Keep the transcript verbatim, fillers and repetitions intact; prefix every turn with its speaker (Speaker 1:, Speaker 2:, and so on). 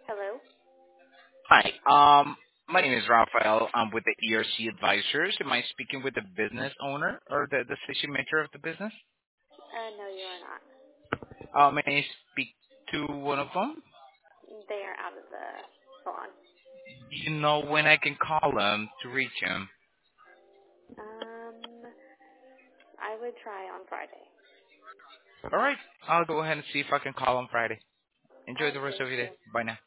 Speaker 1: Hello?
Speaker 2: Hi. Um, my name is Rafael. I'm with the E R C Advisors. Am I speaking with the business owner or the decision maker of the business?
Speaker 1: Uh, no, you are not.
Speaker 2: Uh, may I speak to one of them?
Speaker 1: They are out of the salon.
Speaker 2: Do you know when I can call them to reach him?
Speaker 1: Um, I would try on Friday.
Speaker 2: All right. I'll go ahead and see if I can call on Friday.
Speaker 1: All
Speaker 2: Enjoy
Speaker 1: right,
Speaker 2: the rest of
Speaker 1: thank
Speaker 2: your day.
Speaker 1: you.
Speaker 2: Bye now.